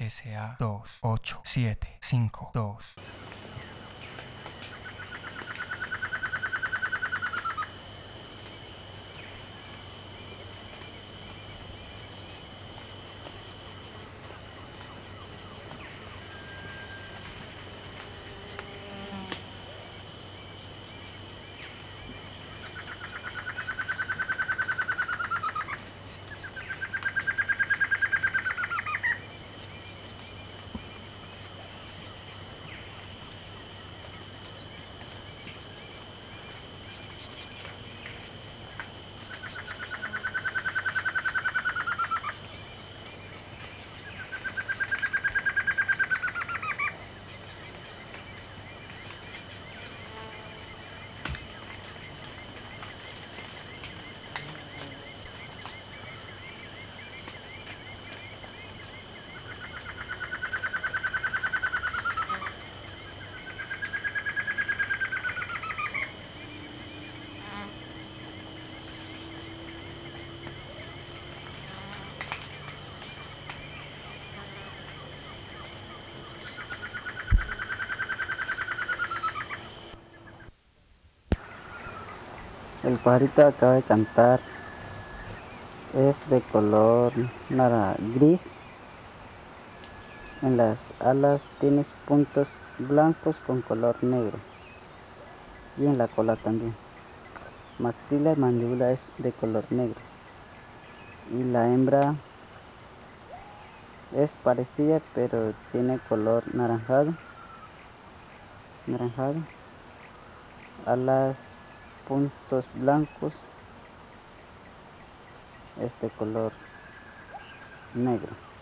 SA28752. El pajarito acaba de cantar, es de color gris. En las alas tienes puntos blancos con color negro y en la cola también. Maxila y mandíbula es de color negro y la hembra es parecida pero tiene color naranjado. Alas, puntos blancos, es de color negro.